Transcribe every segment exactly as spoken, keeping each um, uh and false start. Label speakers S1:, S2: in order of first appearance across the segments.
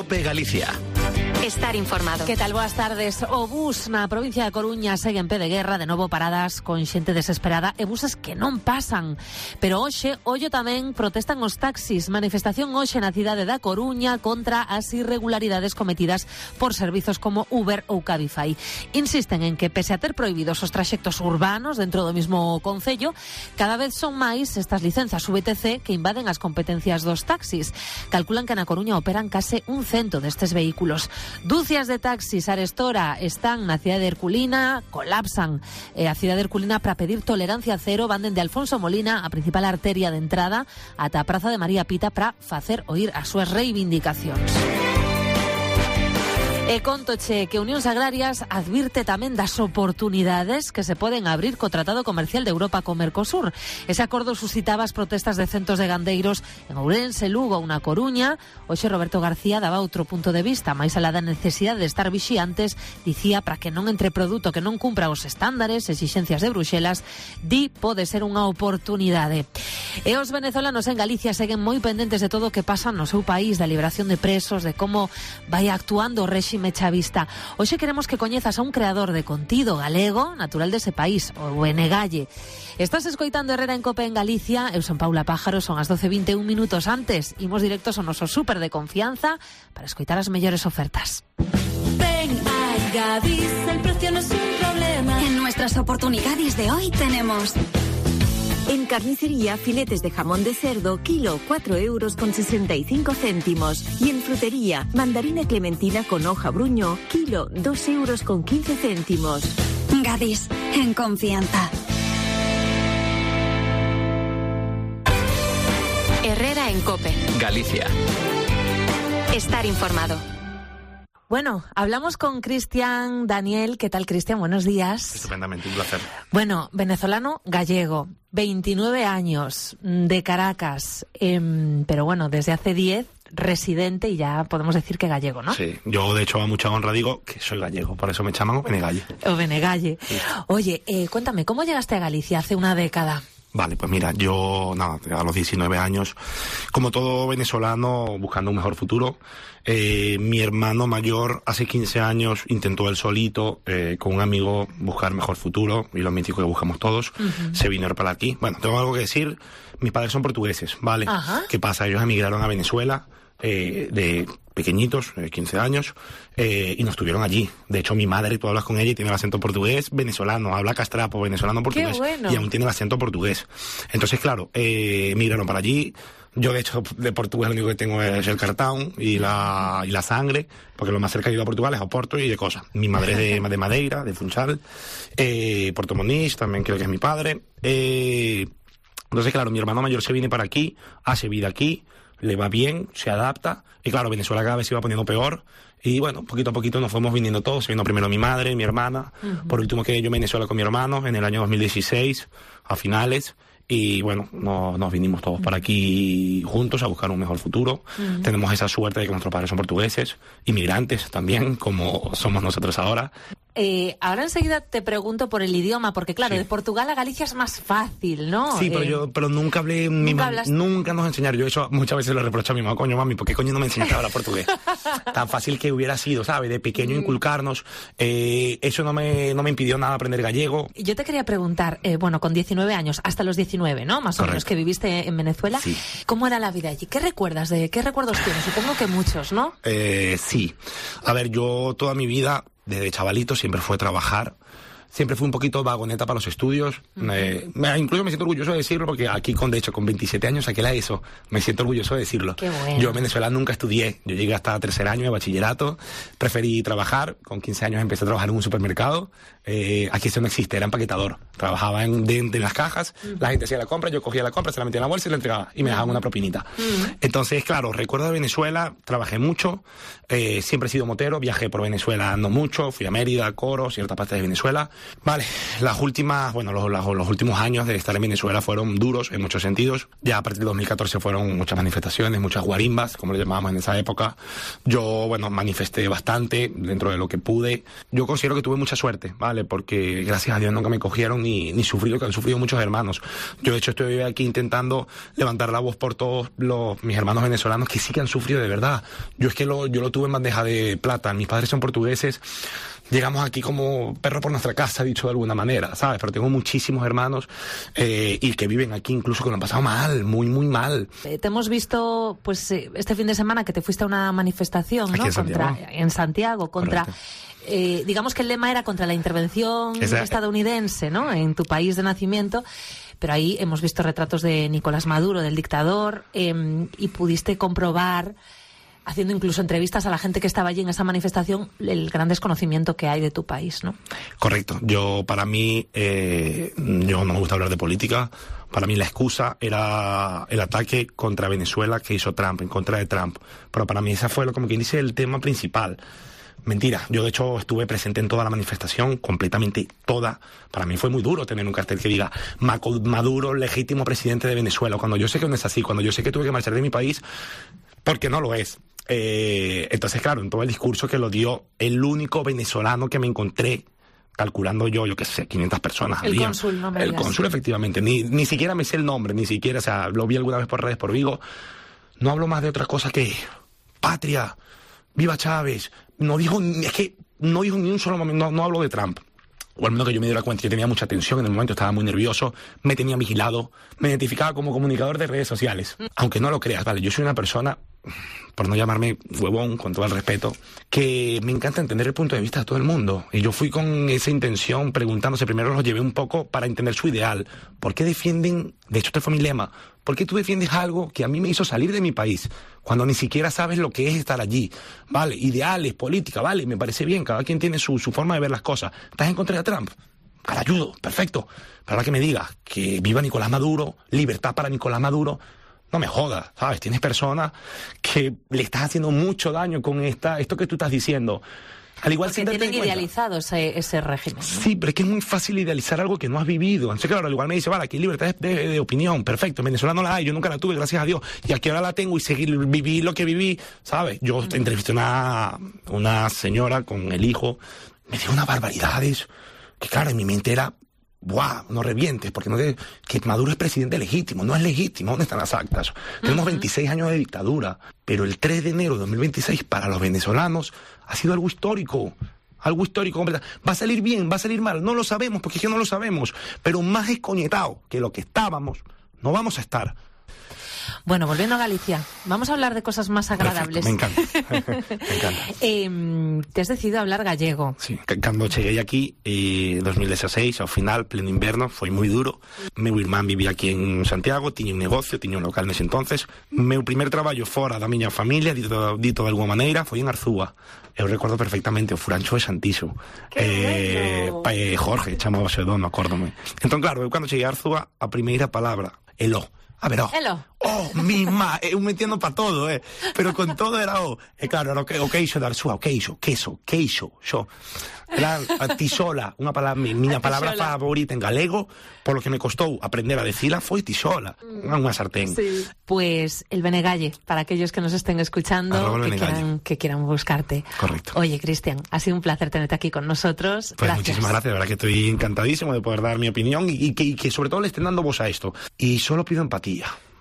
S1: COPE Galicia.
S2: Estar informado.
S3: Que tal? Boas tardes. O bus na provincia de Coruña segue en pé de guerra, de novo paradas con xente desesperada e buses que non pasan. Pero hoxe, ollo tamén, protestan os taxis. Manifestación hoxe na cidade da Coruña contra as irregularidades cometidas por servizos como Uber ou Cabify. Insisten en que, pese a ter prohibidos os traxectos urbanos dentro do mismo concello, cada vez son máis estas licenzas V T C que invaden as competencias dos taxis. Calculan que na Coruña operan case un cento destes vehículos. Dúcias de taxis arestora están na cidade de Herculina, colapsan eh, a cidade de Herculina para pedir tolerancia cero, van dende Alfonso Molina, a principal arteria de entrada, ata a Praza de María Pita para facer oír as súas reivindicacións. E contoche que Unións Agrarias advirte tamén das oportunidades que se poden abrir co Tratado Comercial de Europa co Mercosur. Ese acordo suscitaba as protestas de centos de gandeiros en Ourense, Lugo ou na Coruña. Hoxe Roberto García daba outro punto de vista, máis alá da necesidade de estar vixiantes, dicía, para que non entre produto que non cumpra os estándares, exixencias de Bruxelas, di pode ser unha oportunidade. E os venezolanos en Galicia seguen moi pendentes de todo o que pasa no seu país, da liberación de presos, de como vai actuando o réxime chavista. Hoxe queremos que coñezas a un creador de contido galego, natural dese país, o Benegalle. Estás escoitando Herrera en Cope en Galicia. Eu son Paula Pájaro, son as doce e vinte e un minutos antes. Imos directos ao noso súper de confianza para escoitar as mellores ofertas.
S4: Ven a Gadis, el precio no es un problema.
S2: En nuestras oportunidades de hoy tenemos...
S5: En carnicería, filetes de jamón de cerdo, kilo cuatro euros con sesenta y cinco céntimos. Y en frutería, mandarina clementina con hoja bruño, kilo dos euros con quince céntimos.
S2: Gadis, en confianza. Herrera en Cope.
S1: Galicia.
S2: Estar informado.
S3: Bueno, hablamos con Cristian Daniel. ¿Qué tal, Cristian? Buenos días.
S6: Estupendamente, un placer.
S3: Bueno, venezolano gallego, veintinueve años, de Caracas, eh, pero bueno, desde hace diez, residente y ya podemos decir que gallego, ¿no?
S6: Sí, yo de hecho a mucha honra digo que soy gallego, por eso me llaman o Benegalle.
S3: O Benegalle. Sí. Oye, eh, cuéntame, ¿cómo llegaste a Galicia hace una década?
S6: Vale, pues mira, yo, nada, a los diecinueve años, como todo venezolano, buscando un mejor futuro. Eh, mi hermano mayor, hace quince años, intentó él solito, eh, con un amigo, buscar mejor futuro, y lo mítico que buscamos todos. Uh-huh. Se vino para aquí. Bueno, tengo algo que decir. Mis padres son portugueses, ¿vale? Uh-huh. ¿Qué pasa? Ellos emigraron a Venezuela, eh, de pequeñitos, eh, quince años, eh, y nos tuvieron allí. De hecho, mi madre, tú hablas con ella y tiene el acento portugués venezolano, habla castrapo, venezolano-portugués, bueno. Y aún tiene el acento portugués. Entonces, claro, eh, emigraron para allí. Yo, de hecho, de Portugal lo único que tengo es el cartón y la, y la sangre, porque lo más cerca que he ido a Portugal es a Oporto y de cosas. Mi madre es de, de Madeira, de Funchal, eh, Porto Monís, también creo que es mi padre. Eh, entonces, claro, mi hermano mayor se viene para aquí, hace vida aquí, le va bien, se adapta, y claro, Venezuela cada vez se iba poniendo peor, y bueno, poquito a poquito nos fuimos viniendo todos. Se vino primero mi madre, mi hermana, uh-huh. Por último quedé yo en Venezuela con mi hermano en el año dos mil dieciséis, a finales, y bueno, no, nos vinimos todos para aquí juntos a buscar un mejor futuro. Uh-huh. Tenemos esa suerte de que nuestros padres son portugueses, inmigrantes también, como somos nosotros ahora.
S3: Eh, ahora enseguida te pregunto por el idioma, porque claro, sí. De Portugal a Galicia es más fácil, ¿no?
S6: Sí, pero eh, yo pero nunca hablé, mi nunca, ma- nunca nos enseñaron. Yo eso muchas veces lo reprocho a mi mamá, coño mami, ¿por qué coño no me enseñaste a hablar portugués? Tan fácil que hubiera sido, ¿sabes? De pequeño inculcarnos. Eh, eso no me, no me impidió nada aprender gallego.
S3: Yo te quería preguntar, eh, bueno, con diecinueve años, hasta los diecinueve, ¿no? Más Correcto. O menos que viviste en Venezuela.
S6: Sí.
S3: ¿Cómo era la vida allí? ¿Qué recuerdas de qué recuerdos tienes? Supongo que muchos, ¿no?
S6: Eh, sí. A ver, yo toda mi vida, desde chavalito, siempre fue trabajar. Siempre fui un poquito vagoneta para los estudios. Uh-huh. Eh, incluso me siento orgulloso de decirlo, porque aquí, con de hecho, con veintisiete años saqué la ESO. Me siento orgulloso de decirlo.
S3: Qué bueno.
S6: Yo en Venezuela nunca estudié. Yo llegué hasta tercer año de bachillerato. Preferí trabajar. Con quince años empecé a trabajar en un supermercado. Eh, aquí eso no existe, era empaquetador. Trabajaba en, de, de en las cajas. Uh-huh. La gente hacía la compra, yo cogía la compra, se la metía en la bolsa y la entregaba. Y me dejaban uh-huh. una propinita. Uh-huh. Entonces, claro, recuerdo de Venezuela, trabajé mucho. Eh, siempre he sido motero. Viajé por Venezuela ando mucho. Fui a Mérida, Coro, cierta parte de Venezuela. Vale. Las últimas, bueno, los, los, los últimos años de estar en Venezuela fueron duros en muchos sentidos. Ya a partir de dos mil catorce fueron muchas manifestaciones, muchas guarimbas, como lo llamábamos en esa época. Yo, bueno, manifesté bastante dentro de lo que pude. Yo considero que tuve mucha suerte, ¿vale? Porque gracias a Dios nunca me cogieron ni ni, ni sufrir lo que han sufrido muchos hermanos. Yo de hecho estoy aquí intentando levantar la voz por todos los mis hermanos venezolanos que sí que han sufrido de verdad. Yo es que lo, yo lo tuve en bandeja de plata, mis padres son portugueses. Llegamos aquí como perro por nuestra casa, dicho de alguna manera, ¿sabes? Pero tengo muchísimos hermanos eh, y que viven aquí incluso que lo han pasado mal, muy, muy mal.
S3: Eh, te hemos visto pues este fin de semana que te fuiste a una manifestación, ¿no?
S6: Aquí en Santiago.
S3: Contra, en Santiago, contra... Eh, digamos que el lema era contra la intervención
S6: Esa...
S3: estadounidense, ¿no? En tu país de nacimiento. Pero ahí hemos visto retratos de Nicolás Maduro, del dictador, eh, y pudiste comprobar, haciendo incluso entrevistas a la gente que estaba allí en esa manifestación, el gran desconocimiento que hay de tu país, ¿no?
S6: Correcto. Yo, para mí, eh, yo no me gusta hablar de política. Para mí la excusa era el ataque contra Venezuela que hizo Trump, en contra de Trump. Pero para mí ese fue, lo, como quien dice, el tema principal. Mentira. Yo, de hecho, estuve presente en toda la manifestación, completamente toda. Para mí fue muy duro tener un cartel que diga Maduro, legítimo presidente de Venezuela. Cuando yo sé que no es así, cuando yo sé que tuve que marchar de mi país, porque no lo es. Eh, entonces, claro, en todo el discurso que lo dio el único venezolano que me encontré, calculando yo, yo qué sé, quinientas personas.
S3: El
S6: había.
S3: cónsul, no me
S6: El
S3: digas.
S6: cónsul, efectivamente. Ni, ni siquiera me sé el nombre, ni siquiera, o sea, lo vi alguna vez por redes por Vigo. No hablo más de otra cosa que patria, viva Chávez. No dijo, es que no dijo ni un solo momento, no, no hablo de Trump. O al menos que yo me diera cuenta, yo tenía mucha tensión en el momento, estaba muy nervioso, me tenía vigilado, me identificaba como comunicador de redes sociales. Aunque no lo creas, vale, yo soy una persona, por no llamarme huevón, con todo el respeto, que me encanta entender el punto de vista de todo el mundo. Y yo fui con esa intención preguntándose, primero los llevé un poco para entender su ideal. ¿Por qué defienden, de hecho este fue mi lema, por qué tú defiendes algo que a mí me hizo salir de mi país, cuando ni siquiera sabes lo que es estar allí? Vale, ideales, política, vale, me parece bien, cada quien tiene su, su forma de ver las cosas. ¿Estás en contra de Trump? Te ayudo, perfecto. Pero ahora que me digas que viva Nicolás Maduro, libertad para Nicolás Maduro, no me jodas, ¿sabes? Tienes personas que le estás haciendo mucho daño con esta, esto que tú estás diciendo. Al igual
S3: Porque
S6: sin darte
S3: tienen
S6: cuenta.
S3: idealizado ese, ese régimen, ¿no?
S6: Sí, pero es que es muy fácil idealizar algo que no has vivido. Entonces, claro, al igual me dice, vale, aquí hay libertad de, de, de opinión, perfecto. En Venezuela no la hay, yo nunca la tuve, gracias a Dios. Y aquí ahora la tengo y seguir, viví lo que viví, ¿sabes? Yo mm. entrevisté a una, una señora con el hijo, me dijo unas barbaridades, que claro, en mi mente era, ¡buah! No revientes, porque no te, que Maduro es presidente legítimo, no es legítimo. ¿Dónde están las actas? Uh-huh. Tenemos veintiséis años de dictadura, pero el tres de enero de dos mil veintiséis para los venezolanos ha sido algo histórico. Algo histórico. ¿Va a salir bien? ¿Va a salir mal? No lo sabemos, porque es que no lo sabemos. Pero más escoñetado que lo que estábamos, no vamos a estar.
S3: Bueno, volviendo a Galicia, vamos a hablar de cosas más agradables.
S6: Perfecto, me encanta, me encanta.
S3: eh, te has decidido hablar gallego.
S6: Sí, cando cheguei aquí en dos mil dieciséis, ao final, pleno inverno, foi moi duro. Meu irmán vivía aquí en Santiago, tiña un negocio, tiña un local nese entonces. Meu primer traballo fora da miña familia, dito, dito de alguma maneira, foi en Arzúa. Eu recordo perfectamente o Furancho de Santiso. Eh, bueno. eh, Jorge, chamábase o dono, acórdome. Entón, claro, eu cando cheguei a Arzúa, a primeira palabra, eló. A ver, oh,
S3: Hello.
S6: oh, misma, eu me entiendo para todo, eh, pero con todo era o, e claro, era o, que, o queixo de Arzúa, o queixo, queso, queixo, xo, era a tisola, unha palabra, mi, miña palabra favorita en galego, polo que me costou aprender a decila, foi tisola, mm. unha sartén.
S3: Sí. Pues el Benegalle, para aquellos que nos estén escuchando, que quieran, que quieran buscarte.
S6: Correcto.
S3: Oye, Cristian, ha sido un placer tenerte aquí con nosotros.
S6: Pues
S3: gracias.
S6: Muchísimas gracias, de verdad que estoy encantadísimo de poder dar mi opinión y, y, que, y que sobre todo le estén dando voz a esto. Y solo pido empatía.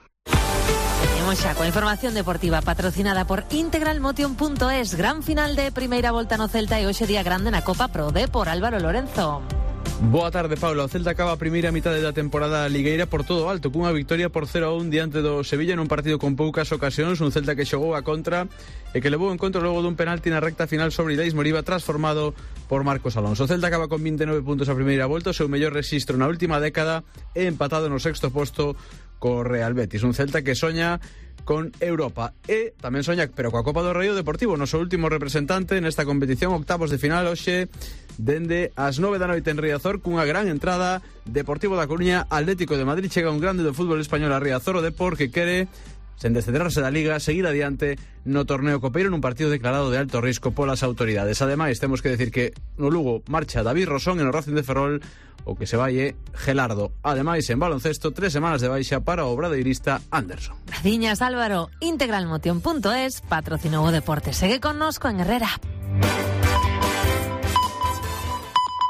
S3: Seguimos xa coa información deportiva patrocinada por integralmotion punto es. Gran final de primeira volta no Celta e hoxe día grande na Copa Pro D por Álvaro Lorenzo.
S1: Boa tarde, Paula. O Celta acaba a primeira mitade da temporada ligueira por todo alto, cunha victoria por cero a un diante do Sevilla nun partido con poucas ocasións, un Celta que xogou a contra e que levou en contra logo dun penalti na recta final sobre Ilais Moriba, transformado por Marcos Alonso. O Celta acaba con vinte e nove puntos a primeira volta, o seu mellor rexistro na última década, e empatado no sexto posto co Real Betis. Un Celta que soña con Europa e tamén soña, pero coa Copa do Rei o Deportivo, noso último representante nesta competición, octavos de final hoxe dende as nove da noite en Riazor, cunha gran entrada. Deportivo da Coruña, Atlético de Madrid, chega un grande do fútbol español a Riazor, o Depor, que quere, sen descentrarse da Liga, seguir adiante no torneo copeiro nun partido declarado de alto risco polas autoridades. Ademais, temos que decir que no Lugo marcha David Rosón e no Racing de Ferrol o que se vai é Gelardo. Ademais, en baloncesto, tres semanas de baixa para o obradoirista Anderson.
S3: Graciñas, Álvaro. integralmotion punto es patrocinou o deporte. Segue connosco en Herrera.